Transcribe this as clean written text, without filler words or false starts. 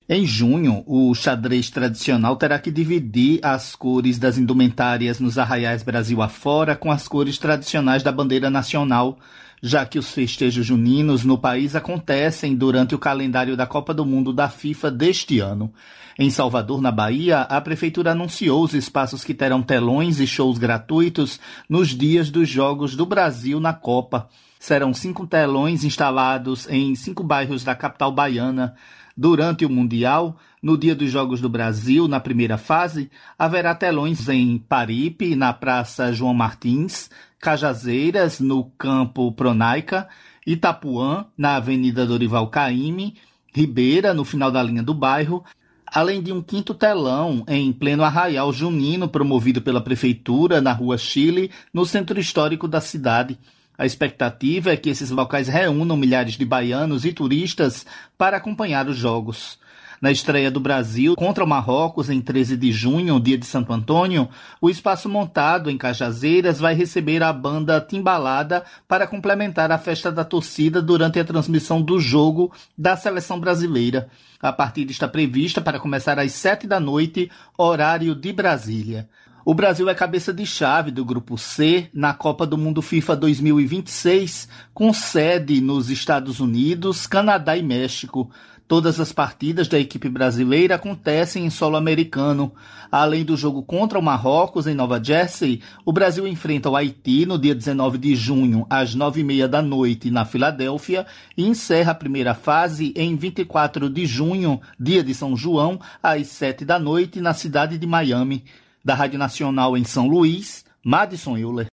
Em junho, o xadrez tradicional terá que dividir as cores das indumentárias nos arraiais Brasil afora com as cores tradicionais da bandeira nacional, já que os festejos juninos no país acontecem durante o calendário da Copa do Mundo da FIFA deste ano. Em Salvador, na Bahia, a Prefeitura anunciou os espaços que terão telões e shows gratuitos nos dias dos Jogos do Brasil na Copa. Serão 5 telões instalados em 5 bairros da capital baiana. Durante o Mundial, no dia dos Jogos do Brasil, na primeira fase, haverá telões em Paripe, na Praça João Martins, Cajazeiras, no Campo Pronaica, Itapuã, na Avenida Dorival Caymmi, Ribeira, no final da linha do bairro, além de um 5º telão em pleno arraial junino promovido pela Prefeitura, na Rua Chile, no centro histórico da cidade. A expectativa é que esses locais reúnam milhares de baianos e turistas para acompanhar os jogos. Na estreia do Brasil contra o Marrocos, em 13 de junho, dia de Santo Antônio, o espaço montado em Cajazeiras vai receber a banda Timbalada para complementar a festa da torcida durante a transmissão do jogo da seleção brasileira. A partida está prevista para começar às 7 da noite, horário de Brasília. O Brasil é cabeça de chave do Grupo C na Copa do Mundo FIFA 2026, com sede nos Estados Unidos, Canadá e México. Todas as partidas da equipe brasileira acontecem em solo americano. Além do jogo contra o Marrocos, em Nova Jersey, o Brasil enfrenta o Haiti no dia 19 de junho, às 9h30 da noite, na Filadélfia, e encerra a primeira fase em 24 de junho, dia de São João, às 7 da noite, na cidade de Miami. Da Rádio Nacional em São Luís, Madison Euler.